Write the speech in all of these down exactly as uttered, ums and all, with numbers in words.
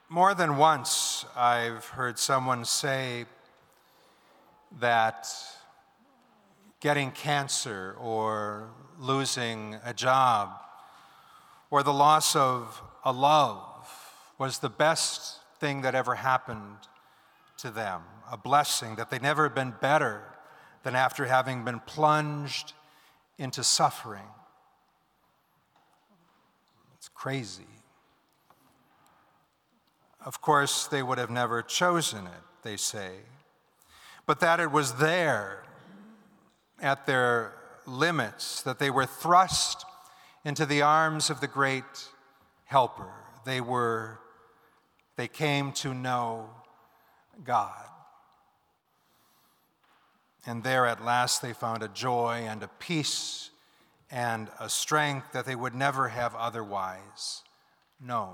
More than once, I've heard someone say that getting cancer or losing a job or the loss of a love was the best thing that ever happened to them, a blessing, that they'd never been better than after having been plunged into suffering. It's crazy. Of course, they would have never chosen it, they say, but that it was there at their limits, that they were thrust into the arms of the great helper. They were, they came to know God. And there at last they found a joy and a peace and a strength that they would never have otherwise known.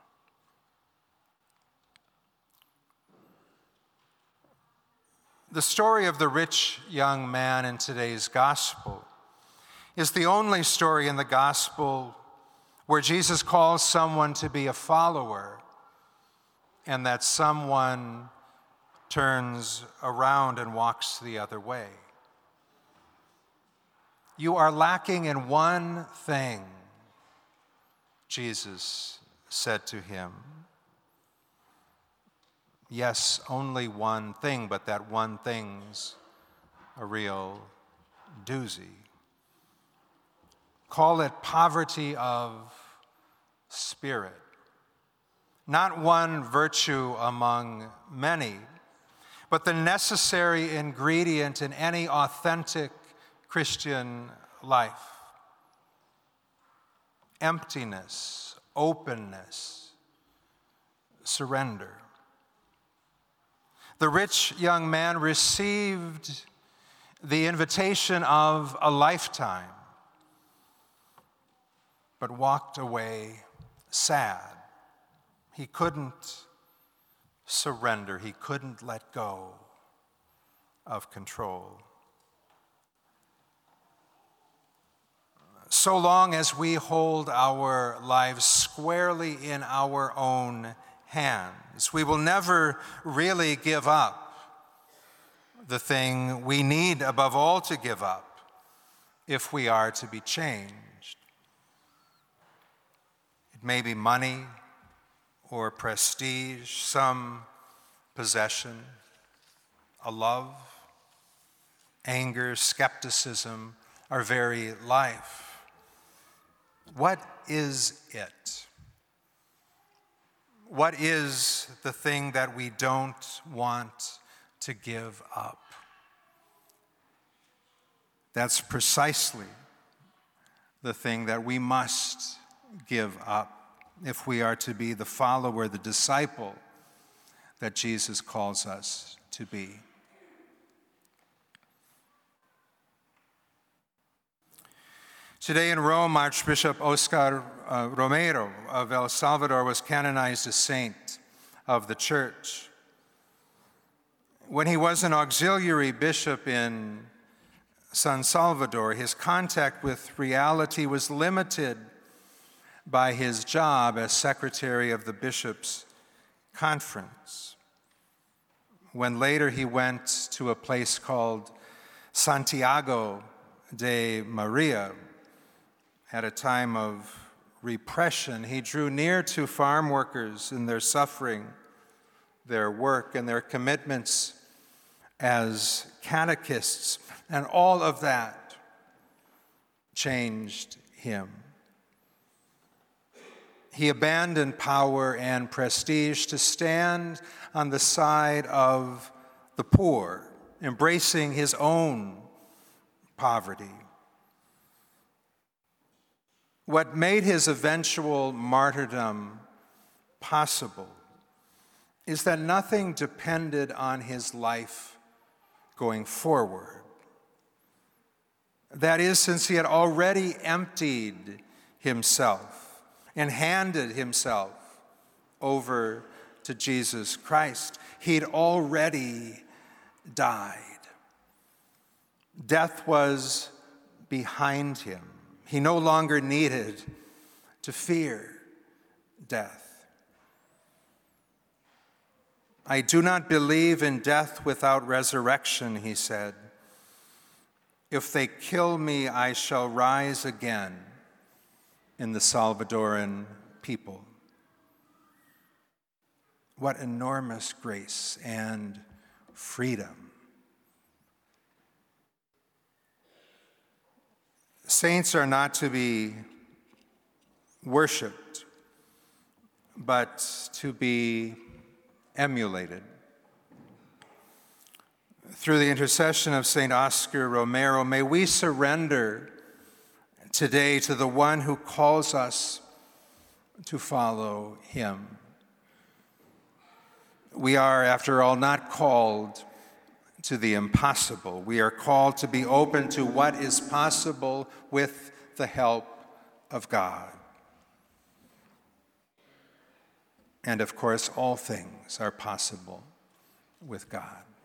The story of the rich young man in today's gospel is the only story in the gospel where Jesus calls someone to be a follower and that someone turns around and walks the other way. You are lacking in one thing, Jesus said to him. Yes, only one thing, but that one thing's a real doozy. Call it poverty of spirit. Not one virtue among many, but the necessary ingredient in any authentic Christian life. Emptiness, openness, surrender. The rich young man received the invitation of a lifetime, but walked away sad. He couldn't surrender. He couldn't let go of control. So long as we hold our lives squarely in our own hands, we will never really give up the thing we need above all to give up if we are to be changed. It may be money or prestige, some possession, a love, anger, skepticism, our very life. What is it? What is the thing that we don't want to give up? That's precisely the thing that we must give up if we are to be the follower, the disciple that Jesus calls us to be. Today in Rome, Archbishop Oscar uh, Romero of El Salvador was canonized a saint of the church. When he was an auxiliary bishop in San Salvador, his contact with reality was limited by his job as secretary of the bishops' conference. When later he went to a place called Santiago de Maria, at a time of repression, he drew near to farm workers in their suffering, their work, and their commitments as catechists, and all of that changed him. He abandoned power and prestige to stand on the side of the poor, embracing his own poverty. What made his eventual martyrdom possible is that nothing depended on his life going forward. That is, since he had already emptied himself and handed himself over to Jesus Christ, he'd already died. Death was behind him. He no longer needed to fear death. I do not believe in death without resurrection, he said. If they kill me, I shall rise again in the Salvadoran people. What enormous grace and freedom. Saints are not to be worshiped, but to be emulated. Through the intercession of Saint Oscar Romero, may we surrender today to the one who calls us to follow him. We are, after all, not called to the impossible. We are called to be open to what is possible with the help of God. And of course, all things are possible with God.